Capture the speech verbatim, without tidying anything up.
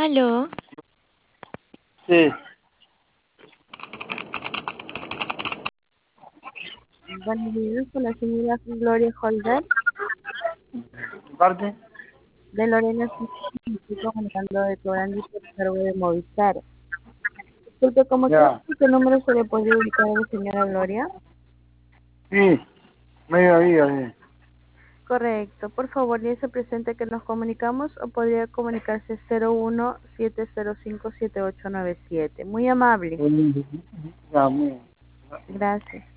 Aló. Sí. Buenos días, con la señora Gloria Holder, ¿Parte? de Lorena, estoy comunicando de Torandi por cargo de Movistar. Disculpe, ¿cómo que Ya. qué número se le podría ubicar a la señora Gloria? Sí. Mediodía, sí. Correcto, por favor, dice presente que nos comunicamos o podría comunicarse cero uno siete cero cinco siete ocho nueve siete. Muy amable. Ya, muy bien. Gracias.